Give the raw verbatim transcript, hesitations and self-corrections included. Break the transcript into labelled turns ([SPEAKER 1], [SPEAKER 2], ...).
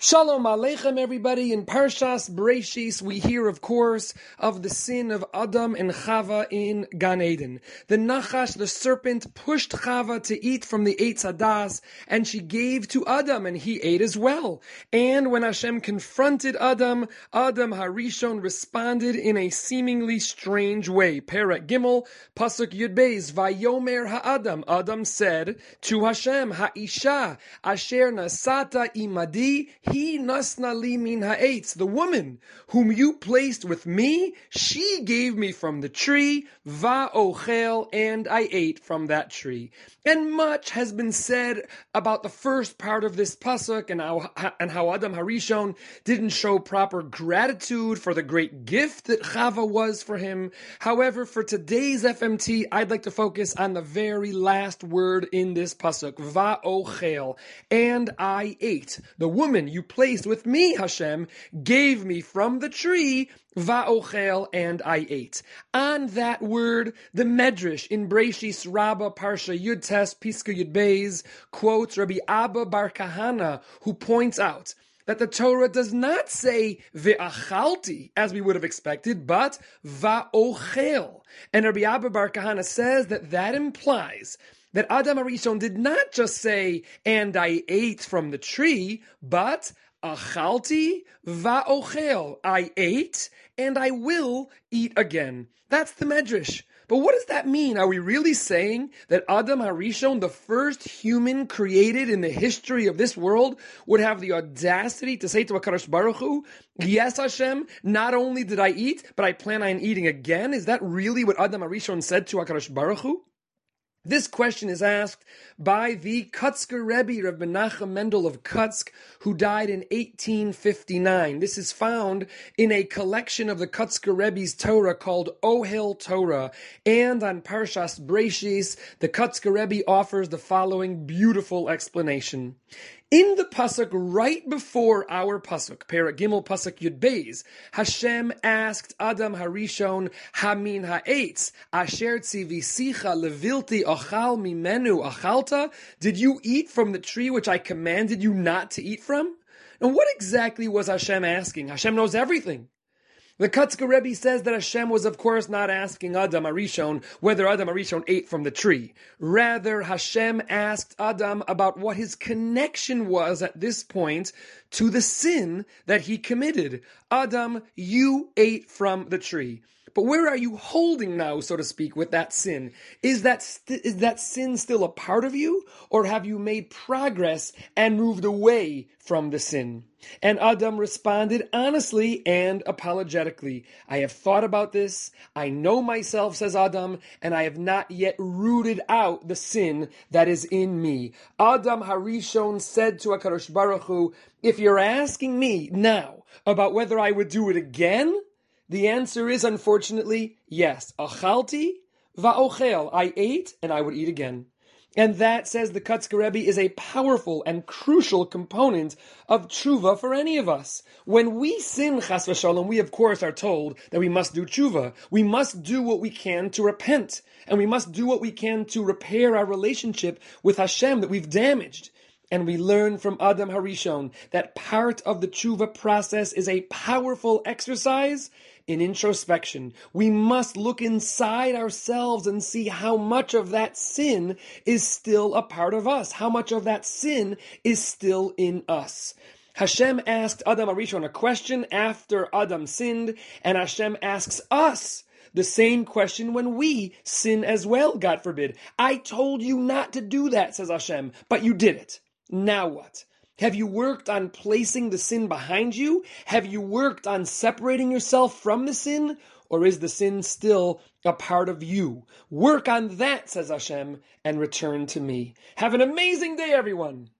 [SPEAKER 1] Shalom Aleichem, everybody. In Parshas Bereishis, we hear, of course, of the sin of Adam and Chava in Gan Eden. The Nachash, the serpent, pushed Chava to eat from the Eitz Hadas, and she gave to Adam, and he ate as well. And when Hashem confronted Adam, Adam Harishon responded in a seemingly strange way. Perek Gimel, Pasuk Yud Beis, Vayomer Ha'adam. Adam said to Hashem, Ha'isha, Asher Nasata Imadi, He nasna li min ha'etz, the woman whom you placed with me, she gave me from the tree, va'ochel, and I ate from that tree. And much has been said about the first part of this pasuk and how, and how Adam Harishon didn't show proper gratitude for the great gift that Chava was for him. However, for today's F M T, I'd like to focus on the very last word in this pasuk, va'ochel, and I ate. The woman you placed with me, Hashem, gave me from the tree, va'ochel, and I ate. On that word, the Medrash in Bereishis Rabbah Parsha Yud Tes Piska Yud Beis quotes Rabbi Abba Bar Kahana, who points out that the Torah does not say ve'achalti, as we would have expected, but va'ochel. And Rabbi Abba Bar Kahana says that that implies that Adam Harishon did not just say, and I ate from the tree, but achalti va'ochel, I ate, and I will eat again. That's the Medrash. But what does that mean? Are we really saying that Adam Harishon, the first human created in the history of this world, would have the audacity to say to HaKadosh Baruch Hu, yes, Hashem, not only did I eat, but I plan on eating again? Is that really what Adam Harishon said to HaKadosh Baruch Hu? This question is asked by the Kutzker Rebbe, Rav Menachem Mendel of Kutsk, who died in eighteen fifty-nine. This is found in a collection of the Kutzker Rebbe's Torah called Ohel Torah. And on Parshas Bereishis, the Kutzker Rebbe offers the following beautiful explanation. In the pasuk right before our pasuk, Perek Gimel pasuk Yud Beis, Hashem asked Adam Harishon, Hamin ha'etz, asher tzivisicha levilti achal mimenu achalta? Did you eat from the tree which I commanded you not to eat from? And what exactly was Hashem asking? Hashem knows everything. The Kutzker Rebbe says that Hashem was, of course, not asking Adam Harishon whether Adam Harishon ate from the tree. Rather, Hashem asked Adam about what his connection was at this point to the sin that he committed. Adam, you ate from the tree. But where are you holding now, so to speak, with that sin? Is that st- is that sin still a part of you? Or have you made progress and moved away from the sin? And Adam responded honestly and apologetically. I have thought about this. I know myself, says Adam, and I have not yet rooted out the sin that is in me. Adam Harishon said to HaKadosh Baruch Hu, if you're asking me now about whether I would do it again, the answer is, unfortunately, yes. Achalti va'ochel. I ate and I would eat again. And that, says the Kutzker Rebbe, is a powerful and crucial component of tshuva for any of us. When we sin, chas v'shalom, we of course are told that we must do tshuva. We must do what we can to repent. And we must do what we can to repair our relationship with Hashem that we've damaged. And we learn from Adam Harishon that part of the tshuva process is a powerful exercise in introspection. We must look inside ourselves and see how much of that sin is still a part of us, how much of that sin is still in us. Hashem asked Adam Harishon a question after Adam sinned, and Hashem asks us the same question when we sin as well, God forbid. I told you not to do that, says Hashem, but you did it. Now what? Have you worked on placing the sin behind you? Have you worked on separating yourself from the sin? Or is the sin still a part of you? Work on that, says Hashem, and return to me. Have an amazing day, everyone.